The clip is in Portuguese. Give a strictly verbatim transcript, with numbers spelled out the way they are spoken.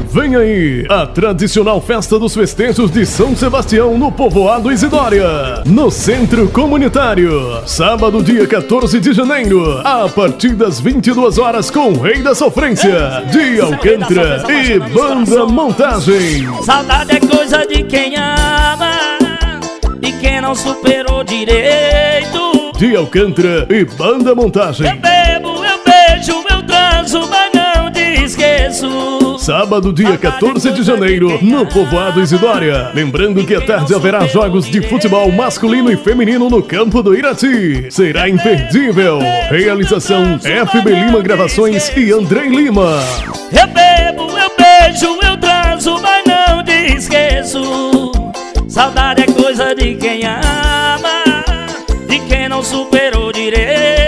Vem aí a tradicional festa dos festejos de São Sebastião no povoado Isidória, no Centro Comunitário. Sábado, dia quatorze de janeiro, a partir das vinte e duas horas, com o Rei da Sofrência, de Alcântara e Banda Montagem. Saudade é coisa de quem ama e quem não superou direito. De Alcântara e Banda Montagem. Eu bebo, eu beijo, eu transo, mas não te esqueço. Sábado, dia quatorze de janeiro, no povoado Isidória. Lembrando que à tarde haverá jogos de futebol masculino e feminino no campo do Irati. Será imperdível. Realização F B Lima Gravações e Andrei Lima. Eu bebo, eu beijo, eu transo, mas não te esqueço. Saudade é coisa de quem ama e quem não superou direito.